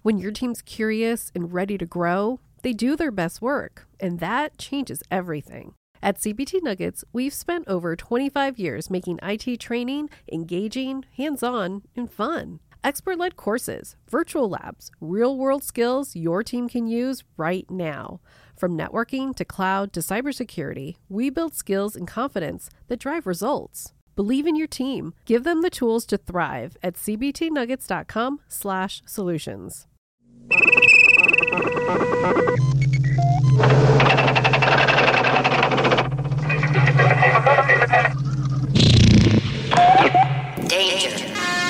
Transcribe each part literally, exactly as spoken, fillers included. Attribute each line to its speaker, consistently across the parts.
Speaker 1: When your team's curious and ready to grow, they do their best work, and that changes everything. At C B T Nuggets, we've spent over twenty-five years making I T training engaging, hands-on, and fun. Expert-led courses, virtual labs, real-world skills your team can use right now. From networking to cloud to cybersecurity, we build skills and confidence that drive results. Believe in your team. Give them the tools to thrive at cbtnuggets.com slash solutions.
Speaker 2: Danger.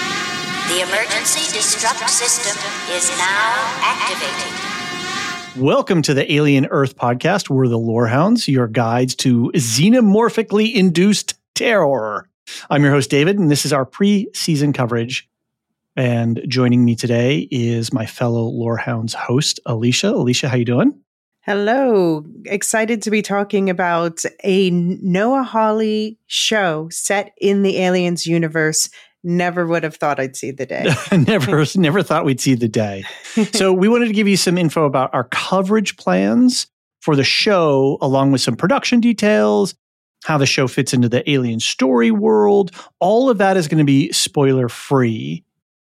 Speaker 2: The emergency destruct system is now activated.
Speaker 3: Welcome to the Alien Earth podcast. We're the Lorehounds, your guides to xenomorphically induced terror. I'm your host, David, and this is our pre-season coverage. And joining me today is my fellow Lorehounds host, Alicia. Alicia, how you doing?
Speaker 4: Hello. Excited to be talking about a Noah Hawley show set in the Aliens universe. Never would have thought I'd see the day.
Speaker 3: never, never thought we'd see the day. So we wanted to give you some info about our coverage plans for the show, along with some production details, how the show fits into the Alien story world. All of that is going to be spoiler-free.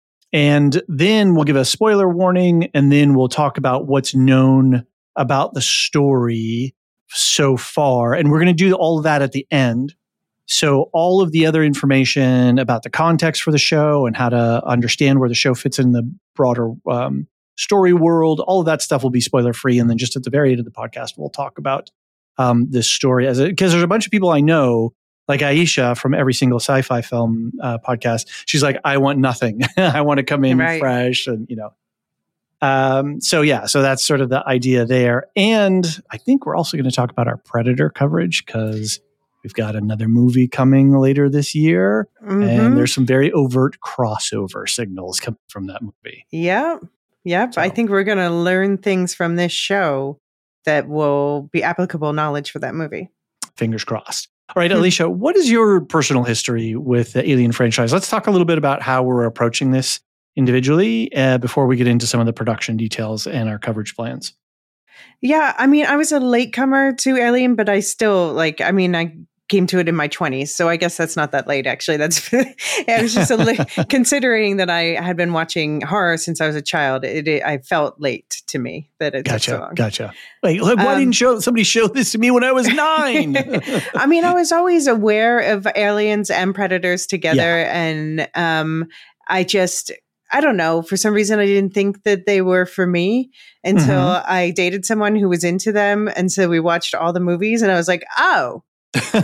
Speaker 3: And then we'll give a spoiler warning, and then we'll talk about what's known about the story so far. And we're going to do all of that at the end. So all of the other information about the context for the show and how to understand where the show fits in the broader um, story world, all of that stuff will be spoiler free. And then just at the very end of the podcast, we'll talk about um, this story as because there's a bunch of people I know, like Aisha from every single sci-fi film uh, podcast. She's like, I want nothing. I want to come in right. fresh, and you know. Um, so yeah, so that's sort of the idea there. And I think we're also going to talk about our Predator coverage because we've got another movie coming later this year, mm-hmm. and there's some very overt crossover signals coming from that movie.
Speaker 4: Yep. Yep.
Speaker 3: So.
Speaker 4: I think we're going to learn things from this show that will be applicable knowledge for that movie.
Speaker 3: Fingers crossed. All right, Alicia, what is your personal history with the Alien franchise? Let's talk a little bit about how we're approaching this individually uh, before we get into some of the production details and our coverage plans.
Speaker 4: Yeah, I mean, I was a latecomer to Alien, but I still like, I mean, I came to it in my twenties. So I guess that's not that late, actually. That's, I was just a li- considering that I had been watching horror since I was a child. It, it I felt late to me that it
Speaker 3: gotcha,
Speaker 4: took so long.
Speaker 3: Gotcha. Like, like why um, didn't show, somebody show this to me when I was nine?
Speaker 4: I mean, I was always aware of aliens and predators together. Yeah. And um, I just, I don't know, for some reason, I didn't think that they were for me until mm-hmm. I dated someone who was into them. And so we watched all the movies and I was like, oh.
Speaker 3: Wait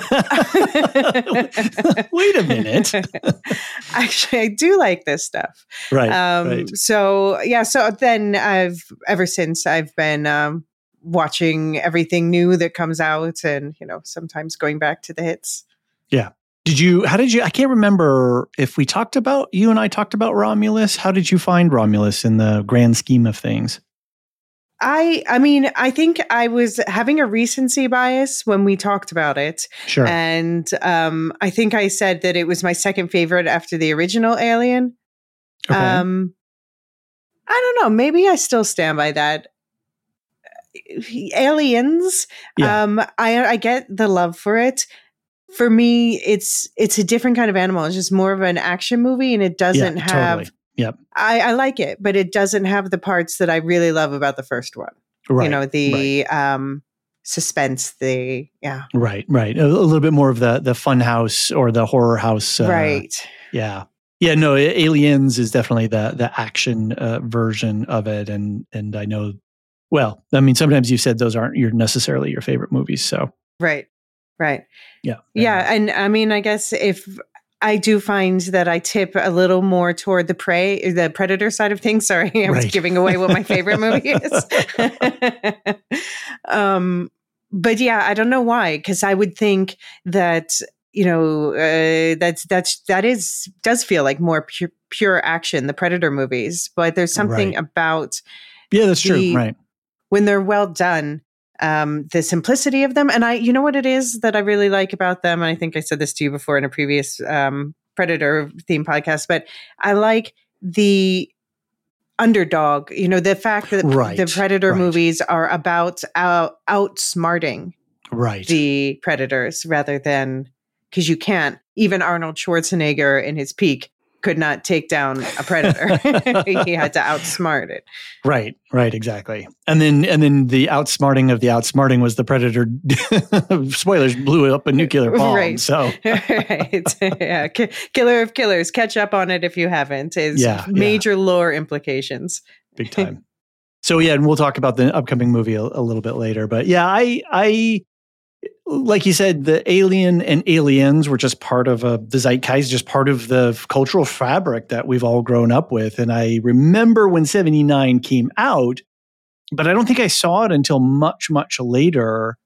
Speaker 3: a minute.
Speaker 4: Actually, I do like this stuff.
Speaker 3: Right,
Speaker 4: um,
Speaker 3: right.
Speaker 4: So, yeah. So then I've, ever since I've been um, watching everything new that comes out and, you know, sometimes going back to the hits.
Speaker 3: Yeah. Did you, how did you, I can't remember if we talked about, you and I talked about Romulus. How did you find Romulus in the grand scheme of things?
Speaker 4: I, I mean, I think I was having a recency bias when we talked about it.
Speaker 3: Sure.
Speaker 4: And um, I think I said that it was my second favorite after the original Alien.
Speaker 3: Okay.
Speaker 4: Um, I don't know. Maybe I still stand by that. Aliens,
Speaker 3: yeah.
Speaker 4: um, I, I get the love for it. For me, it's it's a different kind of animal. It's just more of an action movie, and it doesn't
Speaker 3: yeah,
Speaker 4: have.
Speaker 3: Totally. Yep.
Speaker 4: I, I like it, but it doesn't have the parts that I really love about the first one.
Speaker 3: Right.
Speaker 4: You know, the
Speaker 3: right.
Speaker 4: um, suspense, the yeah.
Speaker 3: Right. Right. A, a little bit more of the the fun house or the horror house. Uh,
Speaker 4: right.
Speaker 3: Yeah. Yeah. No. Aliens is definitely the the action uh, version of it, and and I know. Well, I mean, sometimes you said those aren't your necessarily your favorite movies, so.
Speaker 4: Right. Right.
Speaker 3: Yeah.
Speaker 4: Yeah. And I mean, I guess if I do find that I tip a little more toward the prey, the predator side of things. Sorry, I was
Speaker 3: right.
Speaker 4: giving away what my favorite movie is. um, but yeah, I don't know why, because I would think that, you know, uh, that's, that's, that is, does feel like more pure, pure action, the Predator movies, but there's something
Speaker 3: right.
Speaker 4: about.
Speaker 3: Yeah, that's
Speaker 4: the,
Speaker 3: true. Right.
Speaker 4: When they're well done. Um, the simplicity of them. And I, you know what it is that I really like about them? And I think I said this to you before in a previous um, Predator theme podcast, but I like the underdog. You know, the fact that
Speaker 3: Right,
Speaker 4: the Predator
Speaker 3: right.
Speaker 4: movies are about out, outsmarting
Speaker 3: Right.
Speaker 4: the predators rather than, because you can't, even Arnold Schwarzenegger in his peak could not take down a predator. He had to outsmart it.
Speaker 3: Right, right, exactly. And then and then the outsmarting of the outsmarting was the Predator, spoilers, blew up a nuclear bomb.
Speaker 4: Right.
Speaker 3: So
Speaker 4: right. Yeah. K- Killer of Killers, catch up on it if you haven't, is
Speaker 3: Yeah,
Speaker 4: major yeah. lore implications.
Speaker 3: Big time. So yeah, and we'll talk about the upcoming movie a, a little bit later. But yeah, I I like you said, the alien and aliens were just part of a, the zeitgeist, just part of the cultural fabric that we've all grown up with. And I remember when seventy-nine came out, but I don't think I saw it until much, much later.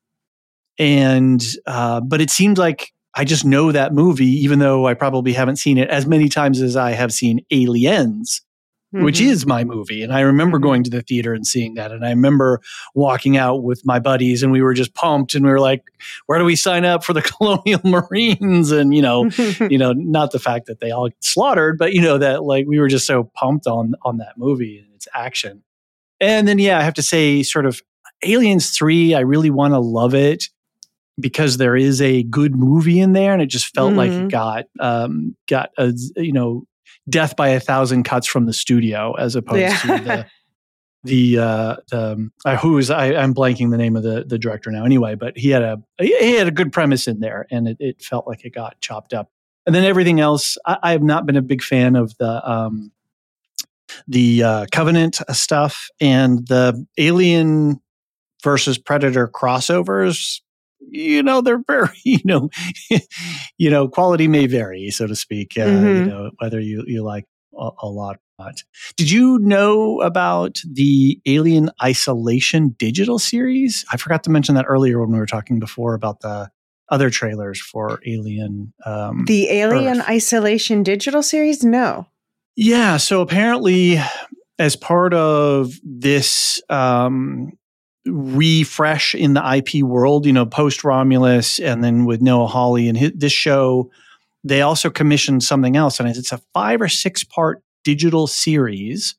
Speaker 3: And, uh, but it seemed like I just know that movie, even though I probably haven't seen it as many times as I have seen Aliens. Mm-hmm. Which is my movie. And I remember mm-hmm. going to the theater and seeing that. And I remember walking out with my buddies and we were just pumped and we were like, where do we sign up for the Colonial Marines? And, you know, you know, not the fact that they all get slaughtered, but you know, that like we were just so pumped on, on that movie and its action. And then, yeah, I have to say sort of Aliens three, I really want to love it because there is a good movie in there. And it just felt mm-hmm. like it got, um, got a, you know, death by a thousand cuts from the studio, as opposed yeah. to the the uh, um, uh, who is I, I'm blanking the name of the the director now. Anyway, but he had a he had a good premise in there, and it, it felt like it got chopped up. And then everything else, I, I have not been a big fan of the um, the uh, Covenant stuff and the Alien versus Predator crossovers. You know, they're very, you know, you know, quality may vary, so to speak, uh, mm-hmm. you know, whether you, you like a, a lot or not. Did you know about the Alien Isolation digital series? I forgot to mention that earlier when we were talking before about the other trailers for Alien. Um,
Speaker 4: the Alien
Speaker 3: Earth.
Speaker 4: Isolation digital series? No.
Speaker 3: Yeah. So apparently, as part of this, um, refresh in the I P world, you know, post Romulus and then with Noah Hawley and his, this show, they also commissioned something else. And it's a five or six part digital series.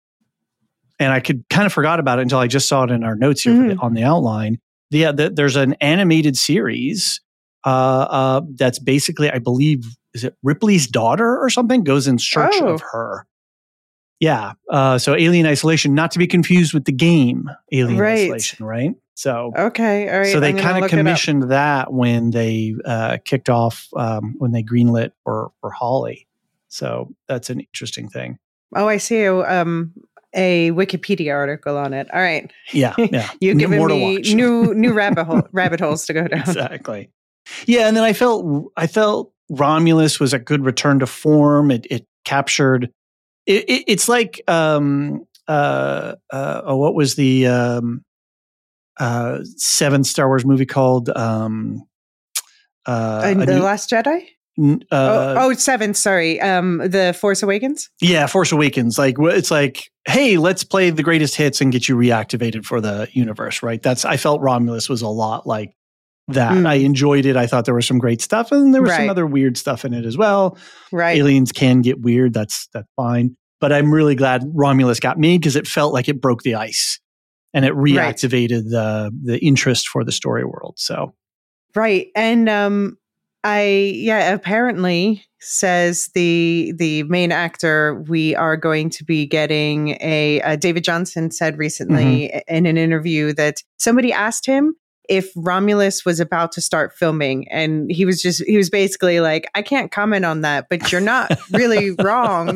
Speaker 3: And I could kind of forgot about it until I just saw it in our notes here mm. for the, on the outline. Yeah, the, there's an animated series uh, uh, that's basically, I believe, is it Ripley's daughter or something, goes in search oh. of her. Yeah. Uh, so Alien Isolation, not to be confused with the game Alien right. Isolation, right? So
Speaker 4: okay, all right.
Speaker 3: So they kind of commissioned that when they uh, kicked off um, when they greenlit for for Hawley. So that's an interesting thing.
Speaker 4: Oh, I see. Um, a Wikipedia article on it. All right.
Speaker 3: Yeah, yeah.
Speaker 4: You've given me new new rabbit hole rabbit holes to go down.
Speaker 3: Exactly. Yeah, and then I felt I felt Romulus was a good return to form. It it captured. It, it, it's like um, uh, uh, oh, what was the um, uh, seventh Star Wars movie called? Um,
Speaker 4: uh, the new, Last Jedi.
Speaker 3: Uh,
Speaker 4: oh, oh, seventh. Sorry, um, the Force Awakens.
Speaker 3: Yeah, Force Awakens. Like it's like, hey, let's play the greatest hits and get you reactivated for the universe. Right. That's I felt Romulus was a lot like that. Mm. I enjoyed it. I thought there was some great stuff, and there was right. some other weird stuff in it as well.
Speaker 4: Right.
Speaker 3: Aliens can get weird. That's that's fine. But I'm really glad Romulus got made because it felt like it broke the ice and it reactivated right. the the interest for the story world. So,
Speaker 4: right. And um, I yeah, apparently says the the main actor, we are going to be getting a. Uh, David Johnson said recently mm-hmm. in an interview that somebody asked him if Romulus was about to start filming, and he was just he was basically like, I can't comment on that, but you're not really wrong.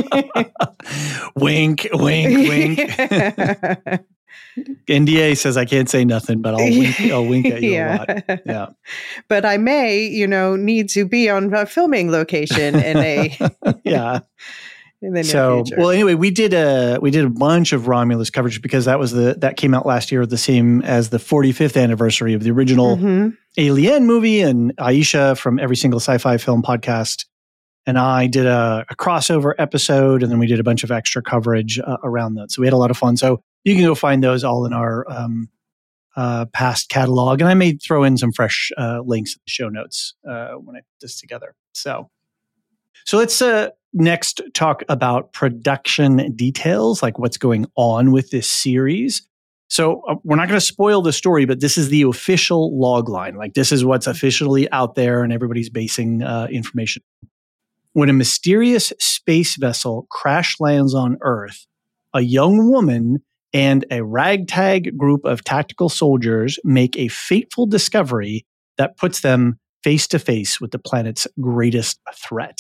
Speaker 3: Wink, wink, wink. N D A says I can't say nothing, but I'll wink, I'll wink at you
Speaker 4: yeah.
Speaker 3: a lot. Yeah.
Speaker 4: But I may, you know, need to be on a filming location in a
Speaker 3: yeah.
Speaker 4: in the near
Speaker 3: so
Speaker 4: future.
Speaker 3: Well, anyway, we did a we did a bunch of Romulus coverage because that was the that came out last year, the same as the forty-fifth anniversary of the original mm-hmm. Alien movie, and Aisha from Every Single Sci-Fi Film podcast and I did a, a crossover episode, and then we did a bunch of extra coverage uh, around that. So we had a lot of fun. So you can go find those all in our um, uh, past catalog. And I may throw in some fresh uh, links in the show notes uh, when I put this together. So, So let's uh, next talk about production details, like what's going on with this series. So uh, we're not going to spoil the story, but this is the official log line. Like this is what's officially out there and everybody's basing uh, information. When a mysterious space vessel crash lands on Earth, a young woman and a ragtag group of tactical soldiers make a fateful discovery that puts them face to face with the planet's greatest threat.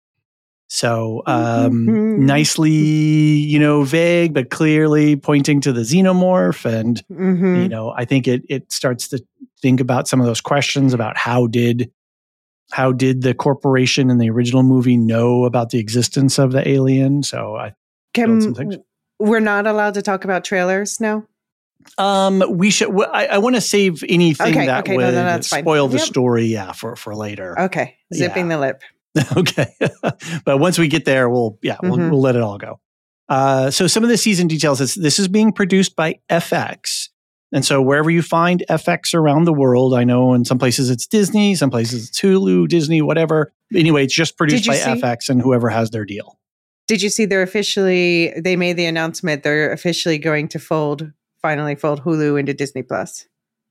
Speaker 3: So um, mm-hmm. nicely, you know, vague, but clearly pointing to the xenomorph. And, mm-hmm. you know, I think it it starts to think about some of those questions about how did how did the corporation in the original movie know about the existence of the alien? So I
Speaker 4: Can, some things. We're not allowed to talk about trailers now?
Speaker 3: Um, we should. I, I want to save anything
Speaker 4: okay,
Speaker 3: that
Speaker 4: okay,
Speaker 3: would
Speaker 4: no, no,
Speaker 3: spoil
Speaker 4: fine.
Speaker 3: the
Speaker 4: yep.
Speaker 3: story. Yeah, for for later.
Speaker 4: Okay, zipping
Speaker 3: yeah.
Speaker 4: the lip.
Speaker 3: Okay, but once we get there, we'll yeah, we'll, mm-hmm. we'll let it all go. Uh, so some of the season details is this is being produced by F X, and so wherever you find F X around the world, I know in some places it's Disney, some places it's Hulu, Disney, whatever. Anyway, it's just produced by see? F X and whoever has their deal.
Speaker 4: Did you see they're officially? They made the announcement they're officially going to fold. Finally fold Hulu into Disney Plus.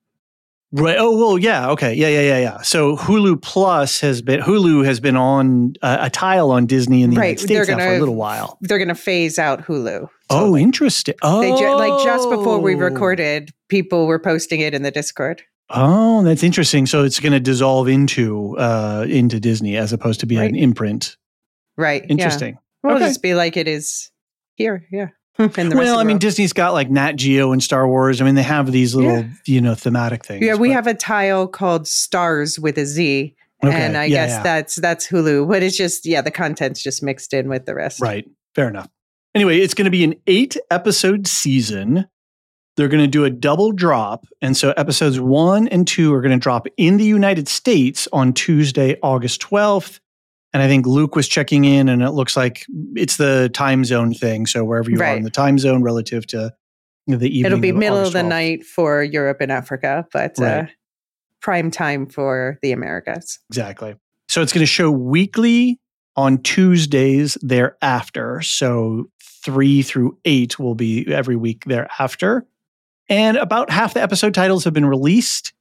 Speaker 3: Right. Oh, well, yeah. Okay. Yeah, yeah, yeah, yeah. So Hulu Plus has been, Hulu has been on uh, a tile on Disney in the
Speaker 4: right.
Speaker 3: United States
Speaker 4: gonna,
Speaker 3: now for a little while.
Speaker 4: They're going to phase out Hulu.
Speaker 3: Oh, interesting. Oh.
Speaker 4: They ju- like just before we recorded, people were posting it in the Discord.
Speaker 3: Oh, that's interesting. So it's going to dissolve into, uh, into Disney as opposed to be right. an imprint.
Speaker 4: Right.
Speaker 3: Interesting.
Speaker 4: Yeah. Well,
Speaker 3: okay.
Speaker 4: It'll just be like it is here. Yeah.
Speaker 3: Well, I mean, Disney's got like Nat Geo and Star Wars. I mean, they have these little, yeah. you know, thematic things.
Speaker 4: Yeah, we but. have a tile called Stars with a Z, okay. and I yeah, guess yeah. that's that's Hulu. But it's just, yeah, the content's just mixed in with the rest.
Speaker 3: Right. Fair enough. Anyway, it's going to be an eight episode season. They're going to do a double drop, and so episodes one and two are going to drop in the United States on Tuesday, August twelfth. And I think Luke was checking in, and it looks like it's the time zone thing. So wherever you right. are in the time zone relative to the evening.
Speaker 4: It'll be
Speaker 3: of
Speaker 4: middle
Speaker 3: August
Speaker 4: of the
Speaker 3: twelfth. Night
Speaker 4: for Europe and Africa, but
Speaker 3: right.
Speaker 4: uh, prime time for the Americas.
Speaker 3: Exactly. So it's going to show weekly on Tuesdays thereafter. So three through eight will be every week thereafter. And about half the episode titles have been released.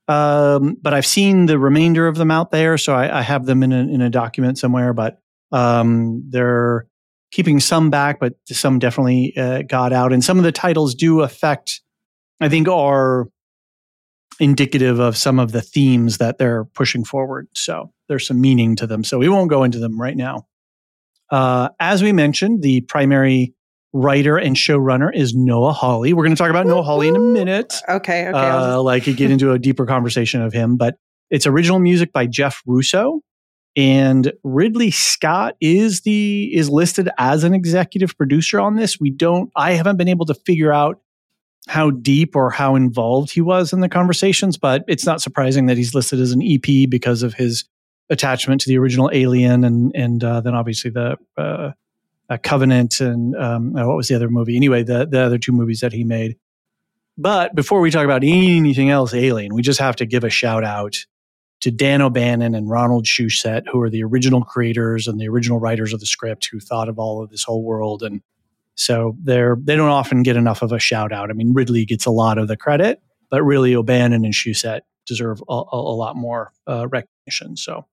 Speaker 3: Um, but I've seen the remainder of them out there, so I, I have them in a, in a document somewhere. But um, they're keeping some back, but some definitely uh, got out. And some of the titles do affect, I think, are indicative of some of the themes that they're pushing forward. So there's some meaning to them. So we won't go into them right now. Uh, as we mentioned, the primary writer and showrunner is Noah Hawley. We're going to talk about Noah Hawley in a minute.
Speaker 4: Okay, okay.
Speaker 3: Uh, like get into a deeper conversation of him, but it's original music by Jeff Russo, and Ridley Scott is the is listed as an executive producer on this. We don't. I haven't been able to figure out how deep or how involved he was in the conversations, but it's not surprising that he's listed as an E P because of his attachment to the original Alien, and and uh, then obviously the. Uh, Uh, Covenant and um, oh, what was the other movie? Anyway, the, the other two movies that he made. But before we talk about anything else Alien, we just have to give a shout out to Dan O'Bannon and Ronald Shusett, who are the original creators and the original writers of the script who thought of all of this whole world. And so they're, they don't often get enough of a shout out. I mean, Ridley gets a lot of the credit, but really O'Bannon and Shusett deserve a, a, a lot more uh, recognition. So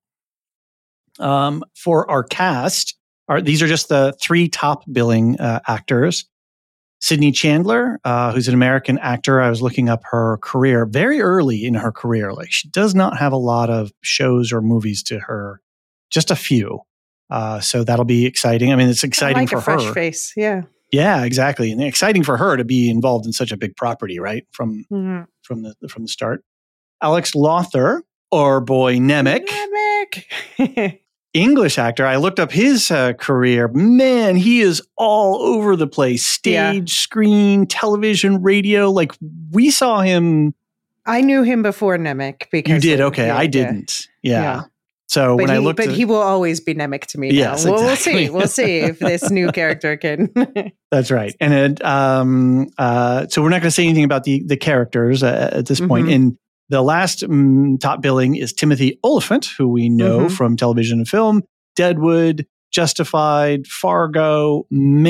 Speaker 3: um, for our cast, Are, these are just the three top billing uh, actors. Sydney Chandler, uh, who's an American actor. I was looking up her career very early in her career. Like she does not have a lot of shows or movies to her, just a few. Uh, so that'll be exciting. I mean, it's exciting
Speaker 4: I like
Speaker 3: for
Speaker 4: a fresh
Speaker 3: her.
Speaker 4: Face, yeah,
Speaker 3: yeah, exactly, and exciting for her to be involved in such a big property, right? From mm-hmm. from the from the start. Alex Lothar, or boy Nemec.
Speaker 4: Nemec.
Speaker 3: English actor. I looked up his uh, career. Man, he is all over the place. Stage, yeah. screen, television, radio. Like we saw him.
Speaker 4: I knew him before Nemec. Because
Speaker 3: you did?
Speaker 4: of,
Speaker 3: okay.
Speaker 4: Yeah,
Speaker 3: I didn't. Yeah. yeah. yeah. So
Speaker 4: but
Speaker 3: when
Speaker 4: he,
Speaker 3: I looked
Speaker 4: But
Speaker 3: at,
Speaker 4: he will always be Nemec to me
Speaker 3: yes,
Speaker 4: now. Well,
Speaker 3: exactly.
Speaker 4: we'll see. We'll see if this new character can.
Speaker 3: That's right. And it, um, uh, so we're not going to say anything about the, the characters uh, at this mm-hmm. point. And the last um, top billing is Timothy Olyphant, who we know mm-hmm. from television and film. Deadwood, Justified, Fargo,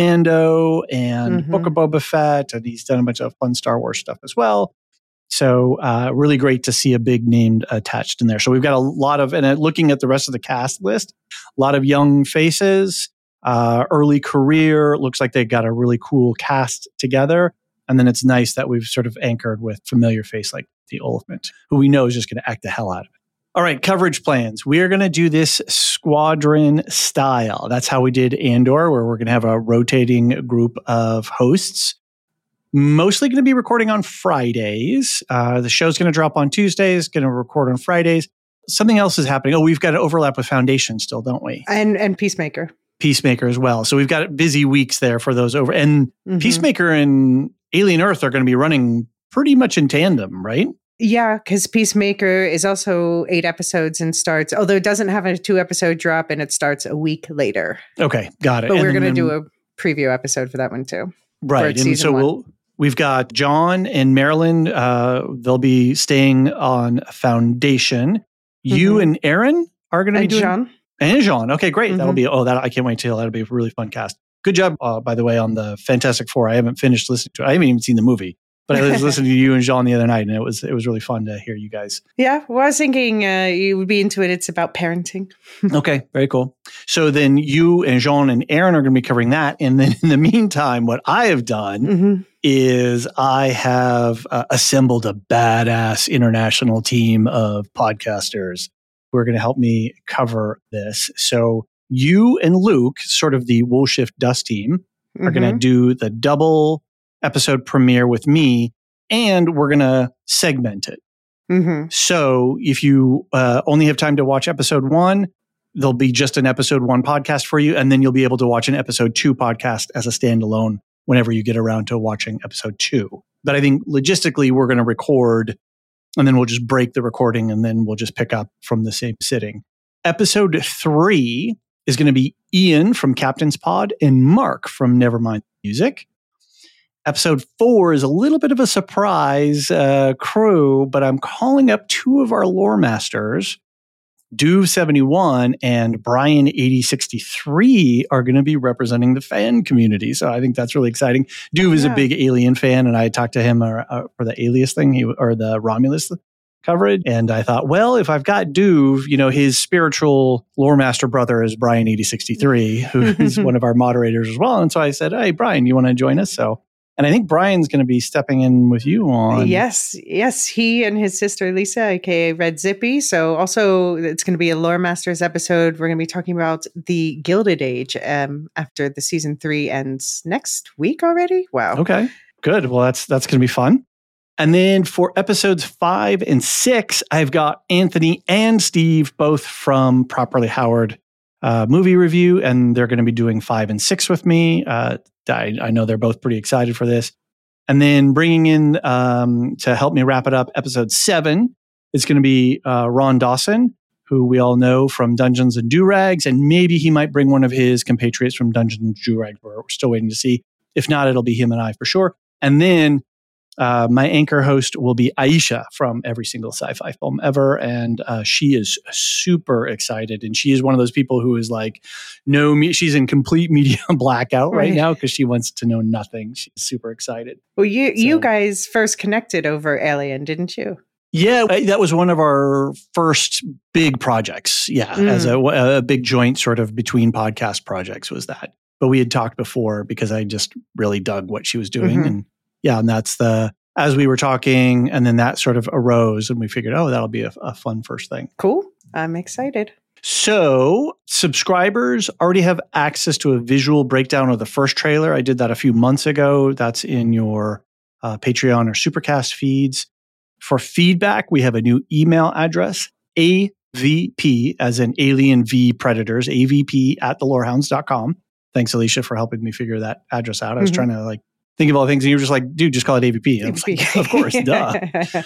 Speaker 3: Mando, and
Speaker 4: Mhm.
Speaker 3: Book of Boba Fett. And he's done a bunch of fun Star Wars stuff as well. So uh, really great to see a big name attached in there. So we've got a lot of, and uh, looking at the rest of the cast list, a lot of young faces, uh, early career. Looks like they got a really cool cast together. And then it's nice that we've sort of anchored with familiar face like the Oliphant, who we know is just going to act the hell out of it. All right, coverage plans. We are going to do this squadron style. That's how we did Andor, where we're going to have a rotating group of hosts. Mostly going to be recording on Fridays. Uh, the show's going to drop on Tuesdays, going to record on Fridays. Something else is happening. Oh, we've got to overlap with Foundation still, don't we?
Speaker 4: And and Peacemaker.
Speaker 3: Peacemaker as well. So we've got busy weeks there for those over. And
Speaker 4: Mhm.
Speaker 3: Peacemaker and Alien Earth are going to be running pretty much in tandem, right?
Speaker 4: Yeah, because Peacemaker is also eight episodes and starts, although it doesn't have a two episode drop and it starts a week later.
Speaker 3: Okay, got it.
Speaker 4: But
Speaker 3: And
Speaker 4: we're going to
Speaker 3: then-
Speaker 4: do a preview episode for that one too.
Speaker 3: Right.
Speaker 4: for
Speaker 3: And
Speaker 4: season
Speaker 3: so
Speaker 4: one.
Speaker 3: we'll, we've got John and Marilyn. Uh, they'll be staying on Foundation. You
Speaker 4: Mhm.
Speaker 3: and Aaron are going to be
Speaker 4: And
Speaker 3: doing
Speaker 4: John?
Speaker 3: And Jean. Okay, great. That'll
Speaker 4: Mhm.
Speaker 3: be, oh, that I can't wait till. That'll be a really fun cast. Good job, uh, by the way, on the Fantastic Four. I haven't finished listening to it. I haven't even seen the movie, but I was listening to you and Jean the other night, and it was it was really fun to hear you guys.
Speaker 4: Yeah, well, I was thinking uh, you would be into it. It's about parenting.
Speaker 3: Okay, very cool. So then you and Jean and Aaron are going to be covering that. And then in the meantime, what I have done
Speaker 4: hmm
Speaker 3: is I have uh, assembled a badass international team of podcasters who are going to help me cover this. So you and Luke, sort of the Wool Shift Dust team, are going to do the double episode premiere with me, and we're going to segment it.
Speaker 4: hmm
Speaker 3: So if you uh, only have time to watch episode one, there'll be just an episode one podcast for you, and then you'll be able to watch an episode two podcast as a standalone whenever you get around to watching episode two. But I think logistically, we're going to record, and then we'll just break the recording, and then we'll just pick up from the same sitting. Episode three is going to be Ian from Captain's Pod and Mark from Nevermind Music. Episode four is a little bit of a surprise uh, crew, but I'm calling up two of our lore masters. Duve seventy-one and Brian eighty sixty-three are going to be representing the fan community. So I think that's really exciting. Duve is
Speaker 4: Yeah.
Speaker 3: a big Alien fan, and I talked to him uh, uh, for the Alias thing, he, or the Romulus coverage. And I thought, well, if I've got Duve, you know, his spiritual lore master brother is Brian eighty sixty-three, who is one of our moderators as well. And so I said, hey, Brian, you want to join us? So, and I think Brian's going to be stepping in with you on.
Speaker 4: Yes, yes. He and his sister Lisa, aka Red Zippy. So also it's going to be a Lore Masters episode. We're going to be talking about the Gilded Age um, after the season three ends next week already. Wow.
Speaker 3: Okay, good. Well, that's that's going to be fun. And then for episodes five and six, I've got Anthony and Steve, both from Properly Howard uh, Movie Review, and they're going to be doing five and six with me. Uh, I, I know they're both pretty excited for this. And then bringing in um, to help me wrap it up, episode seven is going to be uh, Ron Dawson, who we all know from Dungeons and Do-Rags, and maybe he might bring one of his compatriots from Dungeons and Do-Rags. We're, we're still waiting to see. If not, it'll be him and I for sure. And then Uh, my anchor host will be Aisha from every single sci-fi film ever. And uh, she is super excited. And she is one of those people who is like, no, me- she's in complete media blackout right,
Speaker 4: Right.
Speaker 3: now because she wants to know nothing. She's super excited.
Speaker 4: Well, you you
Speaker 3: So-
Speaker 4: guys first connected over Alien, didn't you?
Speaker 3: Yeah, I- that was one of our first big projects. Yeah,
Speaker 4: Mm.
Speaker 3: as a, a big joint sort of between podcast projects was that. But we had talked before because I just really dug what she was doing.
Speaker 4: Mhm.
Speaker 3: And yeah, and that's the, as we were talking, and then that sort of arose, and we figured, oh, that'll be a, a fun first thing.
Speaker 4: Cool. I'm excited.
Speaker 3: So subscribers already have access to a visual breakdown of the first trailer. I did that a few months ago. That's in your uh, Patreon or Supercast feeds. For feedback, we have a new email address, A V P, as in Alien V Predators, A V P at the lorehounds dot com. Thanks, Alicia, for helping me figure that address out. I was
Speaker 4: Mhm.
Speaker 3: trying to like think of all the things, and you were just like, dude, just call it A V P. And I was like, of course, duh.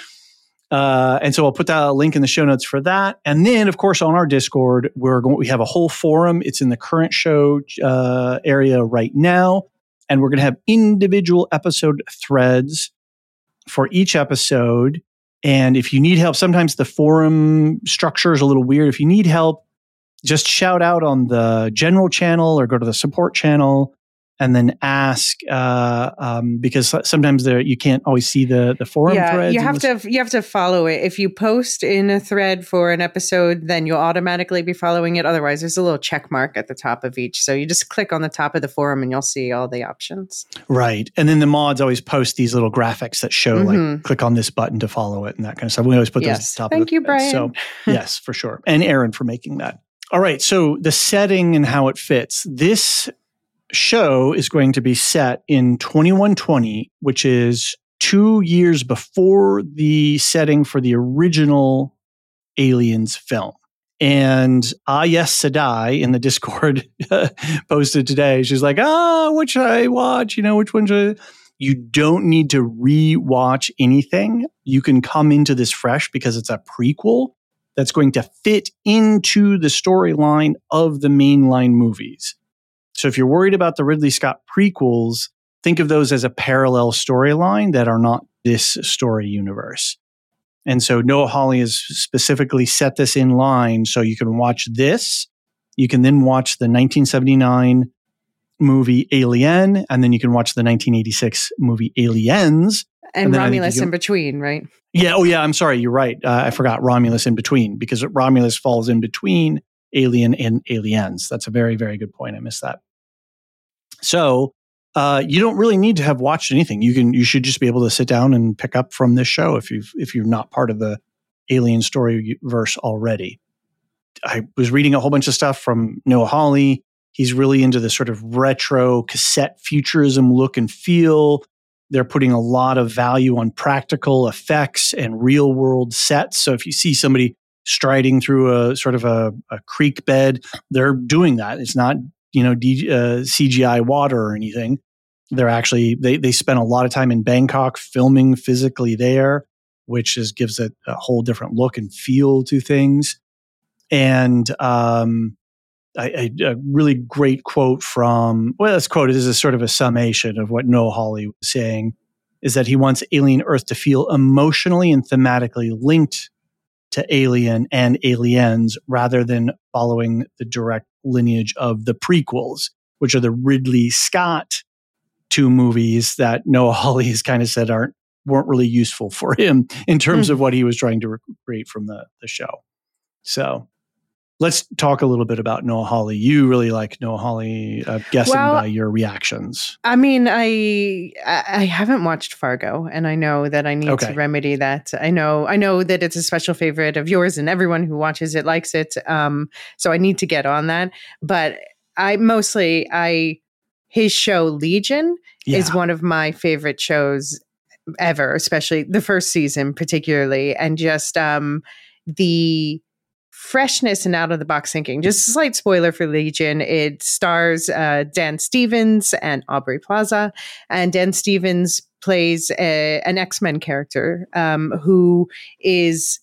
Speaker 3: Uh, and so I'll put that link in the show notes for that. And then, of course, on our Discord, we're going. We have a whole forum. It's in the current show uh, area right now, and we're going to have individual episode threads for each episode. And if you need help, sometimes the forum structure is a little weird. If you need help just shout out on the general channel or go to the support channel and then ask, uh, um, because sometimes there you can't always see the the forum
Speaker 4: yeah,
Speaker 3: threads.
Speaker 4: you have
Speaker 3: this-
Speaker 4: to you have to follow it. If you post in a thread for an episode, then you'll automatically be following it. Otherwise, there's a little check mark at the top of each. So you just click on the top of the forum and you'll see all the options.
Speaker 3: Right. And then the mods always post these little graphics that show
Speaker 4: Mhm.
Speaker 3: like click on this button to follow it and that kind of stuff. We always put
Speaker 4: Yes.
Speaker 3: those at the top
Speaker 4: Thank
Speaker 3: of the
Speaker 4: you,
Speaker 3: thread.
Speaker 4: Brian.
Speaker 3: So yes, for sure. And Aaron for making that. All right. So the setting and how it fits. This show is going to be set in twenty-one twenty, which is two years before the setting for the original Aliens film. And Ah Yes Sadai in the Discord posted today. She's like, ah, what should I watch? You know, which one should I? You don't need to re-watch anything. You can come into this fresh because it's a prequel that's going to fit into the storyline of the mainline movies. So if you're worried about the Ridley Scott prequels, think of those as a parallel storyline that are not this story universe. And so Noah Hawley has specifically set this in line so you can watch this. You can then watch the nineteen seventy-nine movie Alien, and then you can watch the nineteen eighty-six movie Aliens.
Speaker 4: And,
Speaker 3: And then I think
Speaker 4: Romulus
Speaker 3: you can-
Speaker 4: in between, right?
Speaker 3: Yeah. Oh, yeah. I'm sorry. You're right. Uh, I forgot Romulus in between because Romulus falls in between Alien and Aliens. That's a very, very good point. I missed that. So uh, you don't really need to have watched anything. You can. You should just be able to sit down and pick up from this show if you've if you're not part of the Alien story verse already. I was reading a whole bunch of stuff from Noah Hawley. He's really into this sort of retro cassette futurism look and feel. They're putting a lot of value on practical effects and real world sets. So if you see somebody striding through a sort of a, a creek bed, they're doing that. It's not, you know, D, uh, C G I water or anything. They're actually, they, they spent a lot of time in Bangkok filming physically there, which is, gives it a whole different look and feel to things. And, um, I, I, a really great quote from, well, this quote is a sort of a summation of what Noah Hawley was saying, is that he wants Alien Earth to feel emotionally and thematically linked to Alien and Aliens rather than following the direct lineage of the prequels, which are the Ridley Scott two movies that Noah Hawley has kind of said aren't weren't really useful for him in terms mm. of what he was trying to recreate from the, the show. So let's talk a little bit about Noah Hawley. You really like Noah Hawley, uh, guessing well, by your reactions.
Speaker 4: I mean, I I haven't watched Fargo, and I know that I need okay. to remedy that. I know I know that it's a special favorite of yours, and everyone who watches it likes it. Um, so I need to get on that. But I mostly I his show Legion yeah. is one of my favorite shows ever, especially the first season, particularly, and just um, the freshness and out of the box thinking. Just a slight spoiler for Legion. It stars uh, Dan Stevens and Aubrey Plaza, and Dan Stevens plays a, an X-Men character um, who is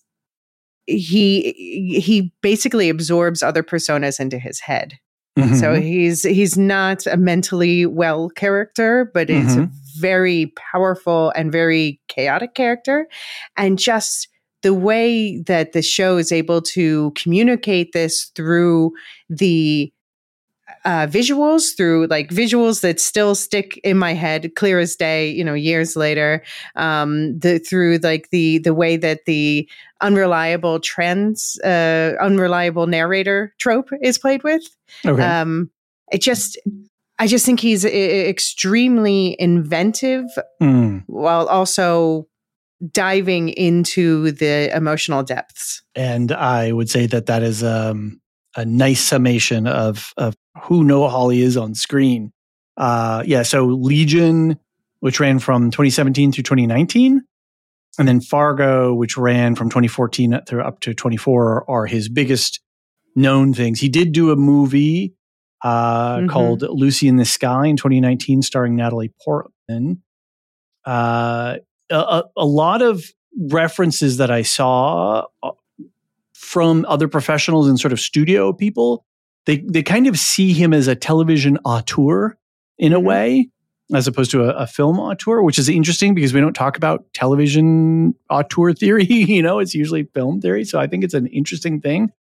Speaker 4: he he basically absorbs other personas into his head. Mm-hmm. So he's he's not a mentally well character, but mm-hmm. it's a very powerful and very chaotic character, and just the way that the show is able to communicate this through the uh, visuals, through like visuals that still stick in my head, clear as day, you know, years later, um, the, through like the, the way that the unreliable trends, uh, unreliable narrator trope is played with. Okay. Um, it just, I just think he's I- extremely inventive mm. while also diving into the emotional depths.
Speaker 3: And I would say that that is um, a nice summation of, of who Noah Hawley is on screen. Uh, yeah, so Legion, which ran from twenty seventeen through twenty nineteen, and then Fargo, which ran from twenty fourteen through up to twenty-four, are his biggest known things. He did do a movie uh, mm-hmm. called Lucy in the Sky in twenty nineteen, starring Natalie Portman. Uh, A, a lot of references that I saw from other professionals and sort of studio people, they they kind of see him as a television auteur in a way, as opposed to a, a film auteur, which is interesting because we don't talk about television auteur theory. You know, it's usually film theory. So I think it's an interesting thing.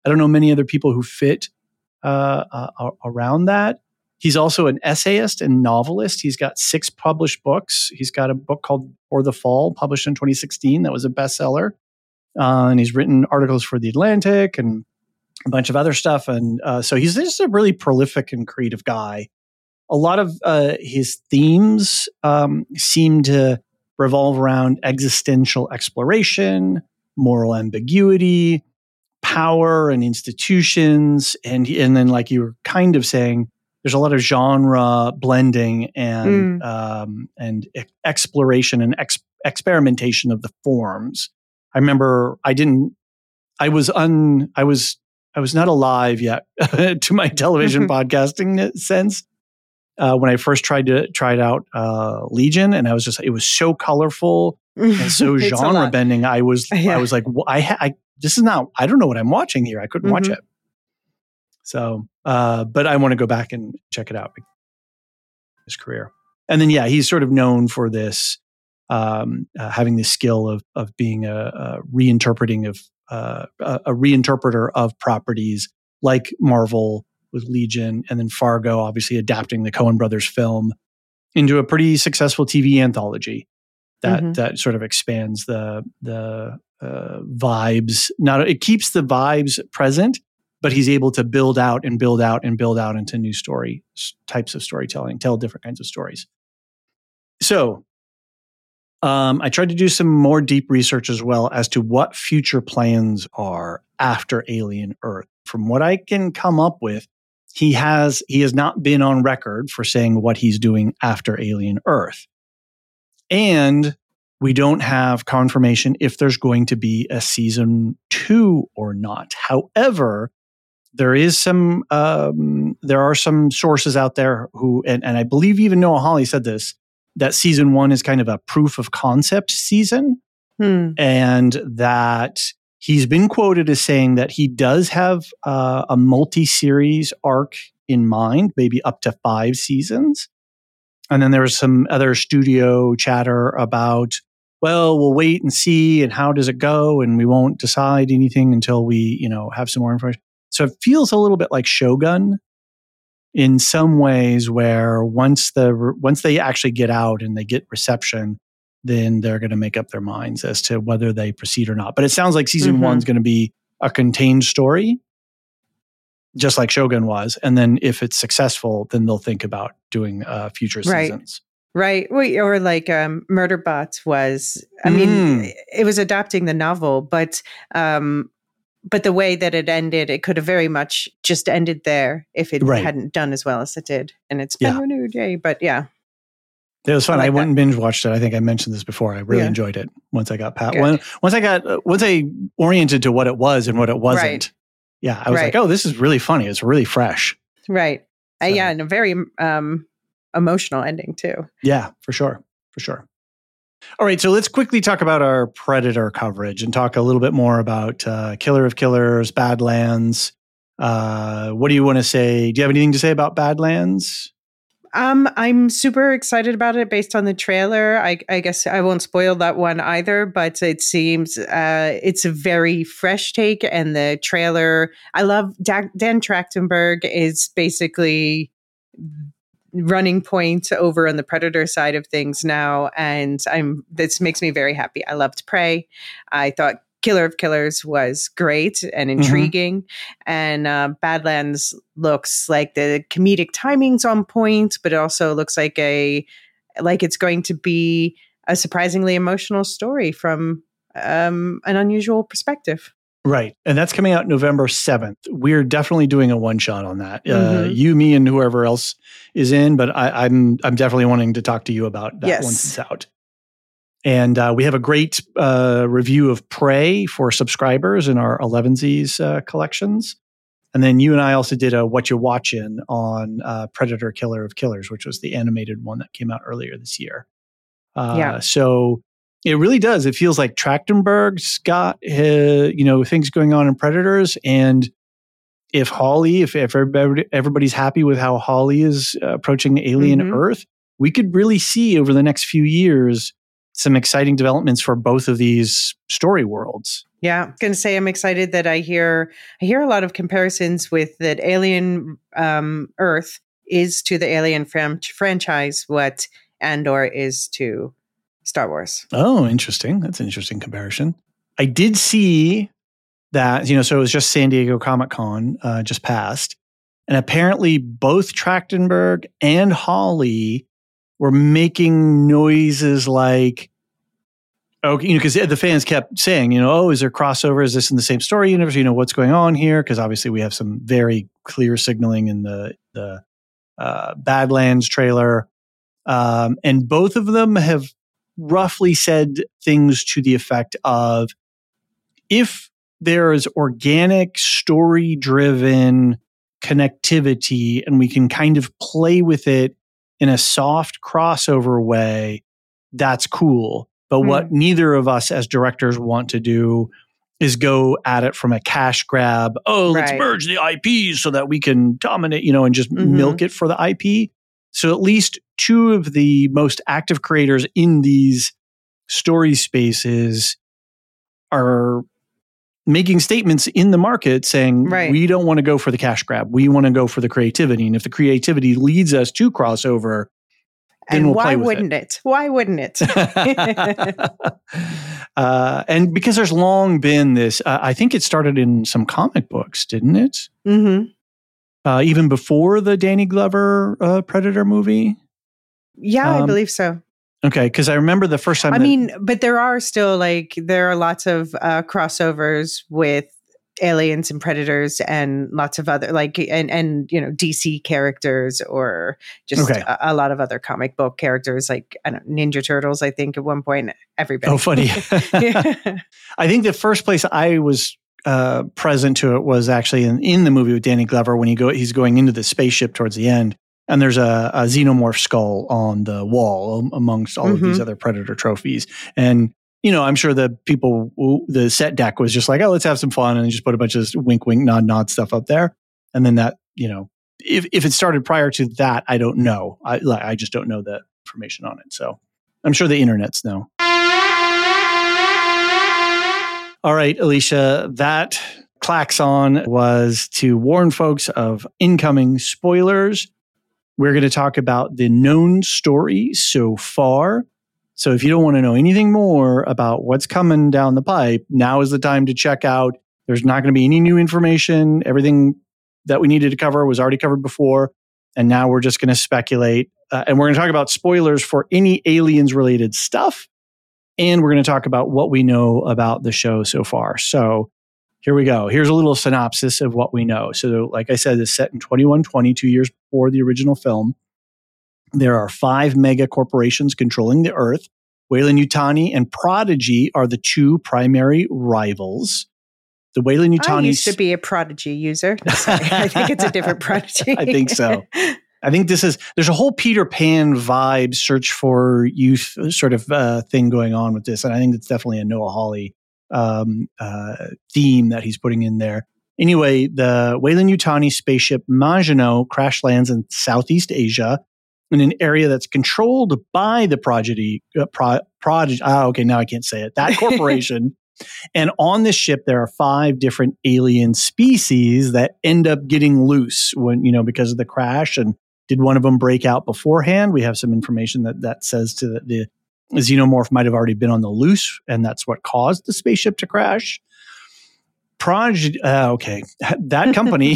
Speaker 3: I don't know many other people who fit uh, uh, around that. He's also an essayist and novelist. He's got six published books. He's got a book called For the Fall, published in twenty sixteen. That was a bestseller. Uh, and he's written articles for The Atlantic and a bunch of other stuff. And uh, so he's just a really prolific and creative guy. A lot of uh, his themes um, seem to revolve around existential exploration, moral ambiguity, power and institutions. And, and then, like you were kind of saying, there's a lot of genre blending and mm. um, and e- exploration and ex- experimentation of the forms. I remember I didn't, I was un, I was, I was not alive yet to my television podcasting sense uh, when I first tried to tried out uh, Legion, and I was just, it was so colorful and so genre bending. I was, yeah. I was like, well, I, I, this is not, I don't know what I'm watching here. I couldn't mm-hmm. watch it. So, uh, but I want to go back and check it out. His career, and then yeah, he's sort of known for this. Um, uh, having the skill of of being a, a reinterpreting of uh, a, a reinterpreter of properties like Marvel with Legion, and then Fargo, obviously adapting the Coen Brothers film into a pretty successful T V anthology that mm-hmm. that sort of expands the the uh, vibes. Not it keeps the vibes present, but he's able to build out and build out and build out into new story types of storytelling, tell different kinds of stories. So. Um, I tried to do some more deep research as well as to what future plans are after Alien Earth. From what I can come up with, he has he has not been on record for saying what he's doing after Alien Earth. And we don't have confirmation if there's going to be a season two or not. However, there is some um, there are some sources out there who, and, and I believe even Noah Hawley said this, that season one is kind of a proof of concept season. Hmm. And that he's been quoted as saying that he does have uh, a multi-series arc in mind, maybe up to five seasons. And then there was some other studio chatter about, well, we'll wait and see, and how does it go? And we won't decide anything until we, you know, have some more information. So it feels a little bit like Shogun in some ways, where once the once they actually get out and they get reception, then they're going to make up their minds as to whether they proceed or not. But it sounds like season mm-hmm. one's going to be a contained story, just like Shogun was. And then if it's successful, then they'll think about doing uh, future
Speaker 4: right.
Speaker 3: seasons.
Speaker 4: Right. Or like um, Murderbot was, I mm. mean, it was adapting the novel, but um, but the way that it ended, it could have very much just ended there if it right. hadn't done as well as it did. And it's been yeah. renewed, yay. But yeah.
Speaker 3: It was fun. I, like I went
Speaker 4: that.
Speaker 3: and binge watched it. I think I mentioned this before. I really yeah. enjoyed it once I got past, when, once I got, uh, once I oriented to what it was and what it wasn't. Right. Yeah. I was right. like, oh, this is really funny. It's really fresh.
Speaker 4: Right. So, uh, yeah. And a very um, emotional ending too.
Speaker 3: Yeah, for sure. For sure. All right, so let's quickly talk about our Predator coverage and talk a little bit more about uh, Killer of Killers, Badlands. Uh, what do you want to say? Do you have anything to say about Badlands?
Speaker 4: Um, I'm super excited about it based on the trailer. I, I guess I won't spoil that one either, but it seems uh, it's a very fresh take. And the trailer, I love da- Dan Trachtenberg is basically running point over on the Predator side of things now, and I'm this makes me very happy. I loved Prey. I thought Killer of Killers was great and intriguing, mm-hmm. and uh, Badlands looks like the comedic timing's on point, but it also looks like a like it's going to be a surprisingly emotional story from um, an unusual perspective.
Speaker 3: Right. And that's coming out November seventh. We're definitely doing a one shot on that.
Speaker 4: Mm-hmm.
Speaker 3: Uh, you, me, and whoever else is in, but I, I'm I'm definitely wanting to talk to you about that
Speaker 4: yes.
Speaker 3: once it's out. And uh, we have a great uh, review of Prey for subscribers in our elevensies uh, collections. And then you and I also did a What You Watchin' on uh, Predator Killer of Killers, which was the animated one that came out earlier this year. Uh,
Speaker 4: yeah.
Speaker 3: So it really does. It feels like Trachtenberg's got uh, you know things going on in Predators, and if Hawley, if, if everybody, everybody's happy with how Hawley is uh, approaching Alien
Speaker 4: mm-hmm.
Speaker 3: Earth, we could really see over the next few years some exciting developments for both of these story worlds.
Speaker 4: Yeah, I'm going to say I'm excited that I hear I hear a lot of comparisons with that Alien um, Earth is to the Alien fran- franchise what Andor is to Star Wars.
Speaker 3: Oh, interesting. That's an interesting comparison. I did see that, you know, so it was just San Diego Comic-Con uh, just passed. And apparently both Trachtenberg and Hawley were making noises like, okay, you know, because the fans kept saying, you know, oh, is there crossover? Is this in the same story universe? You know, what's going on here? Because obviously we have some very clear signaling in the the uh, Badlands trailer. Um, and both of them have roughly said things to the effect of, if there is organic, story-driven connectivity and we can kind of play with it in a soft crossover way, that's cool. But mm. what neither of us as directors want to do is go at it from a cash grab. Oh, let's right. merge the I Ps so that we can dominate, you know, and just mm-hmm. milk it for the I P. So at least two of the most active creators in these story spaces are making statements in the market saying, right. we don't want to go for the cash grab. We want to go for the creativity. And if the creativity leads us to crossover, then
Speaker 4: and
Speaker 3: we'll
Speaker 4: why
Speaker 3: play with
Speaker 4: wouldn't it? it? Why wouldn't it?
Speaker 3: uh, and because there's long been this, uh, I think it started in some comic books, didn't it?
Speaker 4: Mm-hmm.
Speaker 3: Uh, even before the Danny Glover uh, Predator movie?
Speaker 4: Yeah, um, I believe so.
Speaker 3: Okay, because I remember the first time.
Speaker 4: I
Speaker 3: that,
Speaker 4: mean, but there are still like, there are lots of uh, crossovers with Aliens and Predators and lots of other like, and, and you know, D C characters or just okay. a, a lot of other comic book characters like I don't know, Ninja Turtles, I think at one point, everybody.
Speaker 3: Oh, funny. yeah. I think the first place I was uh, present to it was actually in, in the movie with Danny Glover when he go he's going into the spaceship towards the end. And there's a, a xenomorph skull on the wall amongst all mm-hmm. of these other Predator trophies. And, you know, I'm sure the people, the set deck was just like, oh, let's have some fun. And just put a bunch of wink, wink, nod, nod stuff up there. And then that, you know, if, if it started prior to that, I don't know. I, I just don't know the information on it. So I'm sure the internets know. All right, Alicia, that klaxon was to warn folks of incoming spoilers. We're going to talk about the known story so far. So if you don't want to know anything more about what's coming down the pipe, now is the time to check out. There's not going to be any new information. Everything that we needed to cover was already covered before. And now we're just going to speculate. Uh, and we're going to talk about spoilers for any aliens related stuff. And we're going to talk about what we know about the show so far. So here we go. Here's a little synopsis of what we know. So, like I said, it's set in twenty-one twenty, two years before the original film. There are five mega corporations controlling the Earth. Weyland-Yutani and Prodigy are the two primary rivals. The Weyland-Yutani... I
Speaker 4: used to be a Prodigy user. Sorry, I think it's a different Prodigy.
Speaker 3: I think so. I think this is... There's a whole Peter Pan vibe, search for youth sort of uh, thing going on with this. And I think it's definitely a Noah Hawley Um, uh, theme that he's putting in there. Anyway, the Weyland-Yutani spaceship Maginot crash lands in Southeast Asia in an area that's controlled by the Prodigy. Uh, Pro, Prodigy. Ah, okay, now I can't say it. That corporation. And on this ship, there are five different alien species that end up getting loose when, you know, because of the crash. And did one of them break out beforehand? We have some information that that says to the, the The xenomorph might have already been on the loose, and that's what caused the spaceship to crash. Proj, uh, okay, that company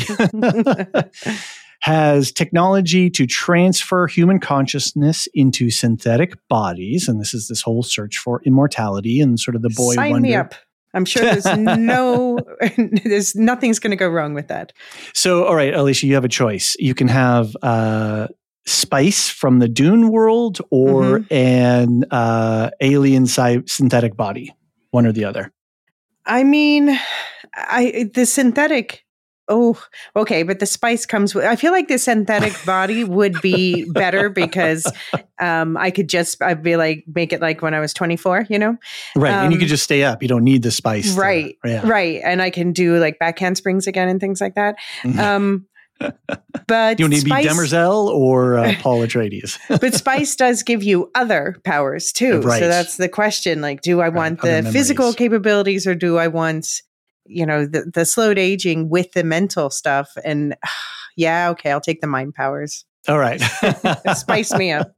Speaker 3: has technology to transfer human consciousness into synthetic bodies, and this is this whole search for immortality and sort of the boy
Speaker 4: Sign
Speaker 3: wonder.
Speaker 4: me up. I'm sure there's no, there's nothing's going to go wrong with that.
Speaker 3: So, all right, Alicia, you have a choice. You can have uh, Spice from the Dune world or mm-hmm. an uh, alien sy- synthetic body, one or the other.
Speaker 4: I mean, I the synthetic. Oh, okay, but the Spice comes with. I feel like the synthetic body would be better because um, I could just. I'd be like make it like when I was twenty-four, you know.
Speaker 3: Right,
Speaker 4: um,
Speaker 3: and you could just stay up. You don't need the Spice.
Speaker 4: Right,
Speaker 3: to, yeah.
Speaker 4: right, and I can do like back handsprings again and things like that. Mm-hmm. Um, But
Speaker 3: you need to be
Speaker 4: Spice,
Speaker 3: Demerzel or uh, Paul Atreides.
Speaker 4: but Spice does give you other powers too.
Speaker 3: Right.
Speaker 4: So that's the question. Like, do I want
Speaker 3: Right.
Speaker 4: the physical capabilities or do I want, you know, the, the slowed aging with the mental stuff? And yeah, okay, I'll take the mind powers.
Speaker 3: All right.
Speaker 4: Spice me up.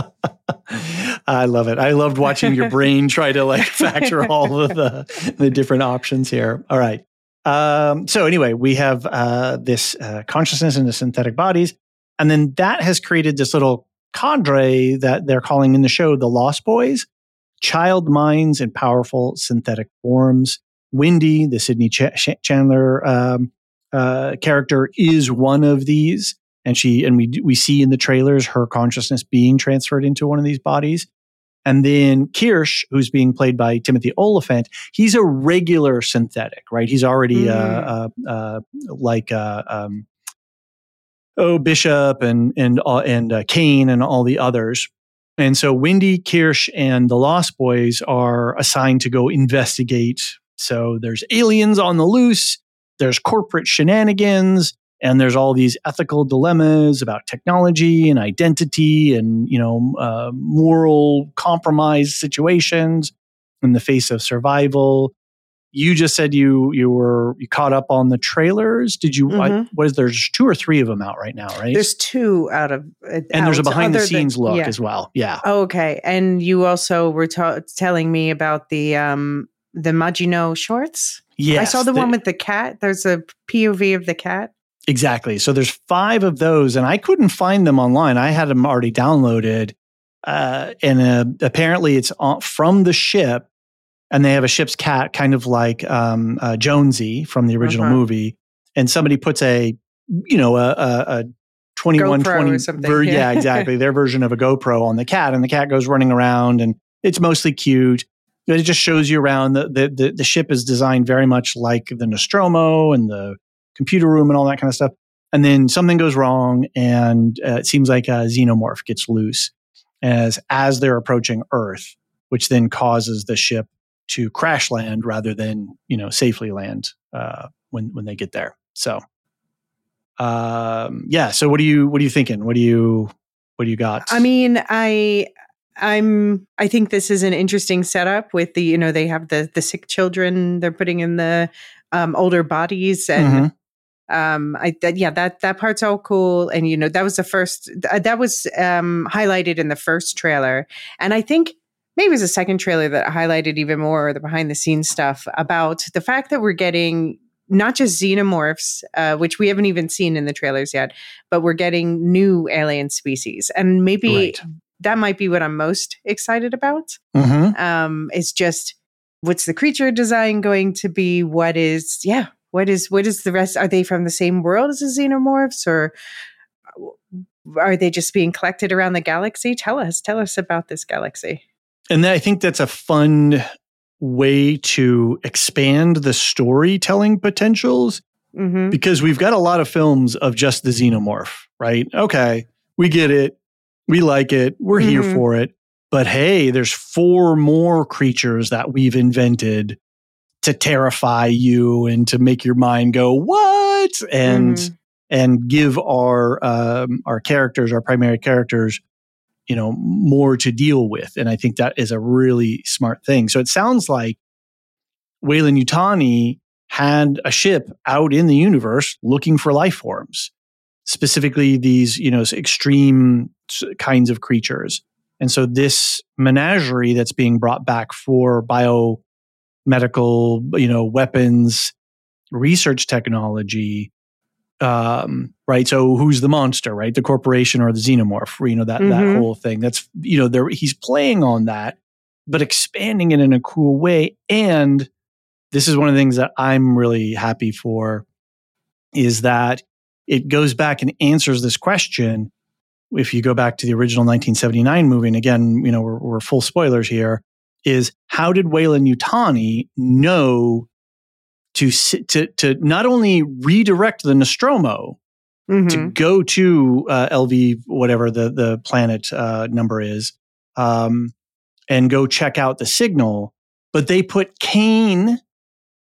Speaker 3: I love it. I loved watching your brain try to like factor all of the, the different options here. All right. Um, so anyway, we have uh, this uh, consciousness in the synthetic bodies. And then that has created this little cadre that they're calling in the show the Lost Boys, child minds in powerful synthetic forms. Wendy, the Sydney Ch- Ch- Chandler um, uh, character, is one of these. And she and we we see in the trailers her consciousness being transferred into one of these bodies. And then Kirsch, who's being played by Timothy Olyphant, he's a regular synthetic, right? He's already mm. uh, uh, uh, like uh, um, oh Bishop and and uh, and uh, Kane and all the others. And so Wendy, Kirsch, and the Lost Boys are assigned to go investigate. So there's aliens on the loose. There's corporate shenanigans. And there's all these ethical dilemmas about technology and identity and, you know, uh, moral compromise situations in the face of survival. You just said you you were you caught up on the trailers. Did you? Mm-hmm. I, what is there's two or three of them out right now, right?
Speaker 4: There's two out of uh,
Speaker 3: and
Speaker 4: out
Speaker 3: there's a behind the scenes
Speaker 4: than,
Speaker 3: look
Speaker 4: yeah.
Speaker 3: as well. Yeah.
Speaker 4: Oh, okay. And you also were ta- telling me about the um the Maginot shorts.
Speaker 3: Yes,
Speaker 4: I saw the,
Speaker 3: the
Speaker 4: one with the cat. There's a P O V of the cat.
Speaker 3: Exactly. So there's five of those, and I couldn't find them online. I had them already downloaded, uh, and uh, apparently it's on, from the ship, and they have a ship's cat, kind of like um, uh, Jonesy from the original uh-huh. movie. And somebody puts a, you know, a, a, a twenty-one twenty
Speaker 4: or something.
Speaker 3: Ver- yeah, exactly. Their version of a GoPro on the cat, and the cat goes running around, and it's mostly cute. But it just shows you around. The, the the the ship is designed very much like the Nostromo and the computer room and all that kind of stuff. And then something goes wrong, and uh, it seems like a xenomorph gets loose as as they're approaching Earth, which then causes the ship to crash land rather than, you know, safely land uh, when when they get there. So, um, yeah. So what do you what are you thinking? What do you what do you got?
Speaker 4: I mean, I I'm I think this is an interesting setup with the, you know, they have the the sick children they're putting in the um, older bodies and. Mm-hmm. Um, I that yeah that that part's all cool, and you know that was the first th- that was um highlighted in the first trailer, and I think maybe it was the second trailer that highlighted even more the behind the scenes stuff about the fact that we're getting not just xenomorphs, uh, which we haven't even seen in the trailers yet, but we're getting new alien species, and maybe right. that might be what I'm most excited about.
Speaker 3: Mm-hmm.
Speaker 4: Um, it's just what's the creature design going to be? What is yeah. What is what is the rest? Are they from the same world as the xenomorphs, or are they just being collected around the galaxy? Tell us, tell us about this galaxy.
Speaker 3: And I think that's a fun way to expand the storytelling potentials, mm-hmm. because we've got a lot of films of just the xenomorph, right? Okay, we get it, we like it, we're mm-hmm. here for it. But hey, there's four more creatures that we've invented to terrify you and to make your mind go, what? And, mm. and give our, um, our characters, our primary characters, you know, more to deal with. And I think that is a really smart thing. So it sounds like Weyland-Yutani had a ship out in the universe looking for life forms, specifically these, you know, extreme kinds of creatures. And so this menagerie that's being brought back for bio medical, you know, weapons, research technology, um, right? So who's the monster, right? The corporation or the xenomorph, you know, that, mm-hmm. that whole thing. That's, you know, there he's playing on that, but expanding it in a cool way. And this is one of the things that I'm really happy for is that it goes back and answers this question. If you go back to the original nineteen seventy-nine movie, and again, you know, we're, we're full spoilers here, is how did Weyland-Yutani know to to to not only redirect the Nostromo mm-hmm. to go to uh, L V, whatever the the planet uh, number is, um, and go check out the signal, but they put Kane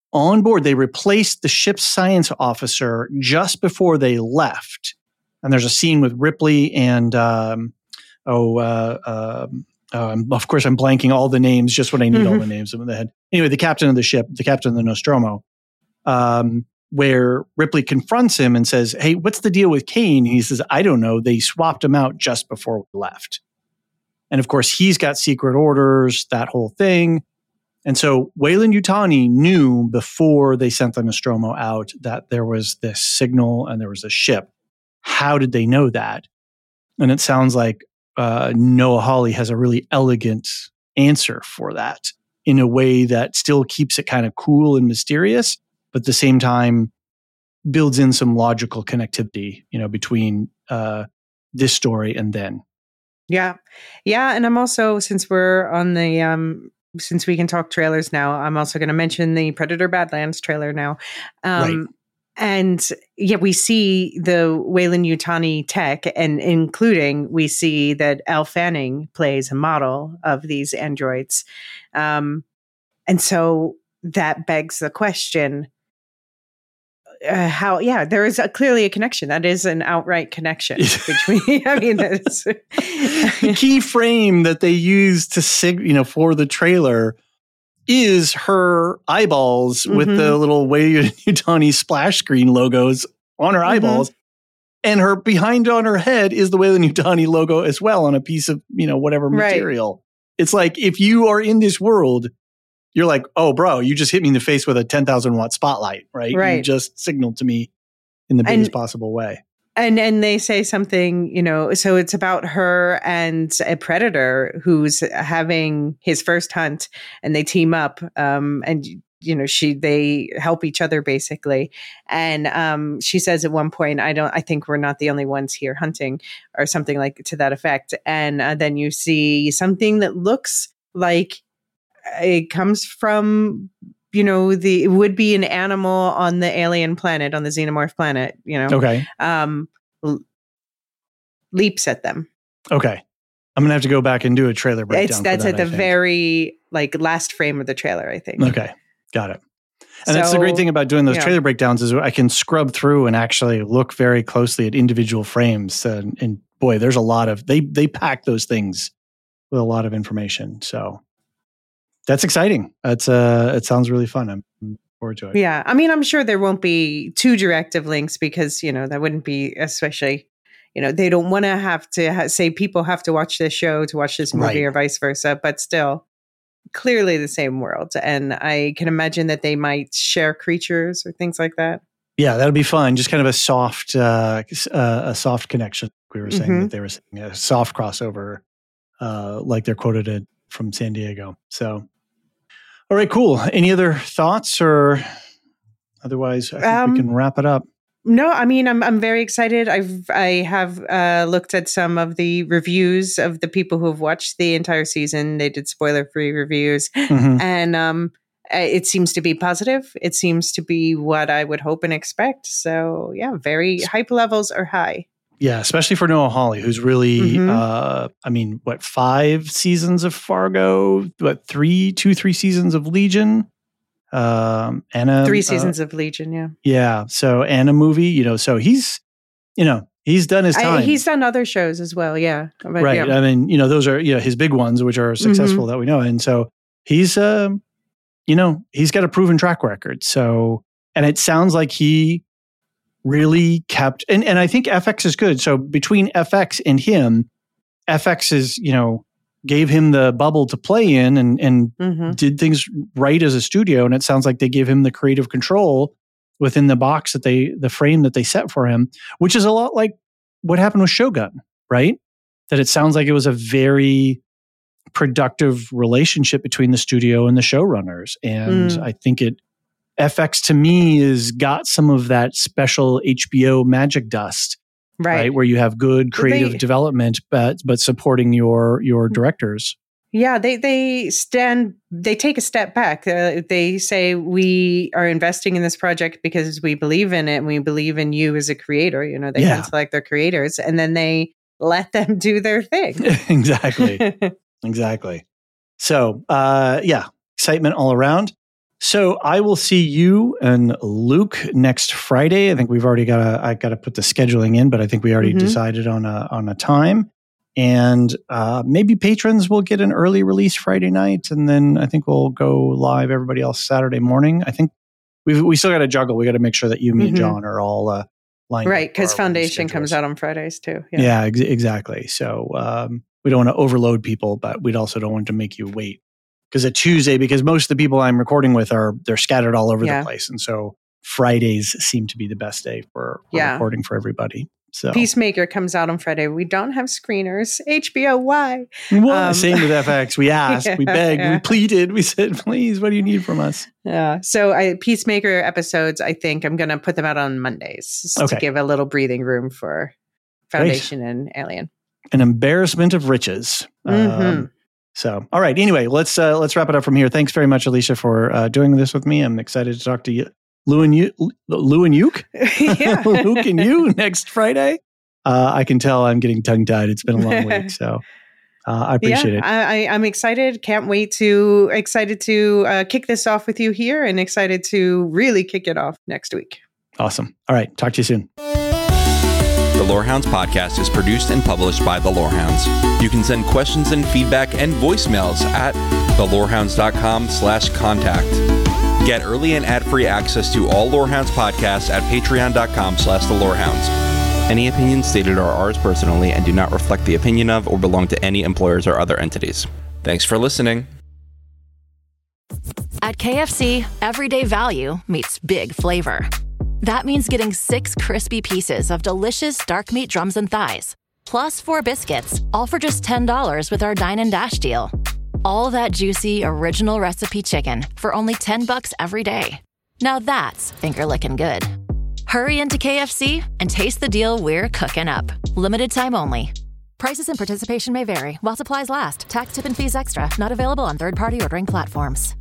Speaker 3: on board. They replaced the ship's science officer just before they left. And there's a scene with Ripley and, um, oh, uh, um, um, of course, I'm blanking all the names just when I need mm-hmm. all the names in the head. Anyway, the captain of the ship, the captain of the Nostromo, um, where Ripley confronts him and says, hey, what's the deal with Kane? He says, I don't know. They swapped him out just before we left. And of course, he's got secret orders, that whole thing. And so Weyland-Yutani knew before they sent the Nostromo out that there was this signal and there was a ship. How did they know that? And it sounds like uh, Noah Hawley has a really elegant answer for that in a way that still keeps it kind of cool and mysterious, but at the same time builds in some logical connectivity, you know, between uh, this story and then.
Speaker 4: Yeah. Yeah. And I'm also, since we're on the, um, since we can talk trailers now, I'm also going to mention the Predator Badlands trailer now. Um, right. And yeah, we see the Weyland-Yutani tech, and including we see that Elle Fanning plays a model of these androids. Um, and so that begs the question, uh, how, yeah, there is a, clearly a connection. That is an outright connection between, I mean, that's
Speaker 3: the key frame that they use to sig, you know, for the trailer is her eyeballs mm-hmm. with the little Weyland-Yutani splash screen logos on her eyeballs. Mm-hmm. And her behind on her head is the Weyland-Yutani logo as well on a piece of, you know, whatever material. Right. It's like, if you are in this world, you're like, oh, bro, you just hit me in the face with a ten thousand watt spotlight, right?
Speaker 4: Right.
Speaker 3: You just signaled to me in the biggest and, possible way.
Speaker 4: And and they say something, you know, so it's about her and a predator who's having his first hunt, and they team up, um, and you know, she they help each other basically. And um, she says at one point, I don't, I think we're not the only ones here hunting, or something like to that effect. And uh, then you see something that looks like it comes from, you know, the, it would be an animal on the alien planet, on the xenomorph planet, you know,
Speaker 3: okay.
Speaker 4: um, l- leaps at them.
Speaker 3: Okay. I'm going to have to go back and do a trailer breakdown.
Speaker 4: It's, that's
Speaker 3: for that,
Speaker 4: at the very like last frame of the trailer, I think.
Speaker 3: Okay. Got it. And so, that's the great thing about doing those yeah. trailer breakdowns is I can scrub through and actually look very closely at individual frames. And, and boy, there's a lot of, they, they pack those things with a lot of information. So that's exciting. That's uh, it sounds really fun. I'm looking forward to it.
Speaker 4: Yeah. I mean, I'm sure there won't be too direct of links because, you know, that wouldn't be, especially, you know, they don't want to have to ha- say people have to watch this show to watch this movie right. or vice versa, but still clearly the same world. And I can imagine that they might share creatures or things like that.
Speaker 3: Yeah, that'll be fun. Just kind of a soft, uh, uh, a soft connection. We were saying mm-hmm. that they were saying a soft crossover, uh, like they're quoted it from San Diego. So, all right, cool. Any other thoughts, or otherwise, I think um, we can wrap it up.
Speaker 4: No, I mean, I'm I'm very excited. I've I have uh, looked at some of the reviews of the people who have watched the entire season. They did spoiler-free reviews, mm-hmm. and um, it seems to be positive. It seems to be what I would hope and expect. So, yeah, very hype levels are high.
Speaker 3: Yeah, especially for Noah Hawley, who's really, mm-hmm. uh, I mean, what, five seasons of Fargo? What, three, two, three seasons of Legion? Um, Anna,
Speaker 4: three seasons
Speaker 3: uh,
Speaker 4: of Legion, yeah.
Speaker 3: Yeah, so Anna movie, you know, so he's, you know, he's done his time.
Speaker 4: I, he's done other shows as well, yeah.
Speaker 3: But, right, yeah. I mean, you know, those are, you know, his big ones, which are successful mm-hmm. that we know. And so he's, um, you know, he's got a proven track record. So, and it sounds like he really kept, and, and I think F X is good. So between F X and him, F X is, you know, gave him the bubble to play in and, and mm-hmm. did things right as a studio. And it sounds like they gave him the creative control within the box that they, the frame that they set for him, which is a lot like what happened with Shogun, right? That it sounds like it was a very productive relationship between the studio and the showrunners. And mm. I think it, F X to me is got some of that special H B O magic dust, right? right where you have good creative they, development, but but supporting your your directors.
Speaker 4: Yeah, they they stand. They take a step back. Uh, they say we are investing in this project because we believe in it, and we believe in you as a creator. You know, they yeah. select their creators, and then they let them do their thing.
Speaker 3: exactly, exactly. So, uh, yeah, excitement all around. So I will see you and Luke next Friday. I think we've already got to, I got to put the scheduling in, but I think we already mm-hmm. decided on a, on a time. And uh, maybe patrons will get an early release Friday night. And then I think we'll go live everybody else Saturday morning. I think we we still got to juggle. We got to make sure that you, me, mm-hmm. and John are all uh, lined
Speaker 4: right,
Speaker 3: up.
Speaker 4: Right, because Foundation comes out on Fridays too.
Speaker 3: Yeah, yeah ex- exactly. So um, we don't want to overload people, but we also don't want to make you wait. Because a Tuesday, because most of the people I'm recording with are they're scattered all over yeah. the place, and so Fridays seem to be the best day for, for yeah. recording for everybody. So
Speaker 4: Peacemaker comes out on Friday. We don't have screeners. H B O, why?
Speaker 3: Well, um, same with F X. We asked, yeah, we begged, yeah. we pleaded. We said, please, what do you need from us?
Speaker 4: Yeah. So I, Peacemaker episodes, I think I'm going to put them out on Mondays okay. to give a little breathing room for Foundation Great. And Alien.
Speaker 3: An embarrassment of riches. Mm-hmm. Um, so, all right. Anyway, let's uh, let's wrap it up from here. Thanks very much, Alicia, for uh, doing this with me. I'm excited to talk to you. Lou and you, Lou and Uke, yeah. Luke and you next Friday. Uh, I can tell I'm getting tongue tied. It's been a long week, so uh, I appreciate
Speaker 4: yeah,
Speaker 3: it.
Speaker 4: I, I'm excited. Can't wait to excited to uh, kick this off with you here, and excited to really kick it off next week.
Speaker 3: Awesome. All right, talk to you soon.
Speaker 5: The Lorehounds podcast is produced and published by The Lorehounds. You can send questions and feedback and voicemails at thelorehounds.com slash contact. Get early and ad-free access to all Lorehounds podcasts at patreon.com slash the Lorehounds. Any opinions stated are ours personally and do not reflect the opinion of or belong to any employers or other entities. Thanks for listening.
Speaker 6: At K F C, everyday value meets big flavor. That means getting six crispy pieces of delicious dark meat drums and thighs, plus four biscuits, all for just ten dollars with our Dine and Dash deal. All that juicy, original recipe chicken for only ten bucks every day. Now that's finger-licking good. Hurry into K F C and taste the deal we're cooking up. Limited time only. Prices and participation may vary while supplies last. Tax, tip, and fees extra. Not available on third-party ordering platforms.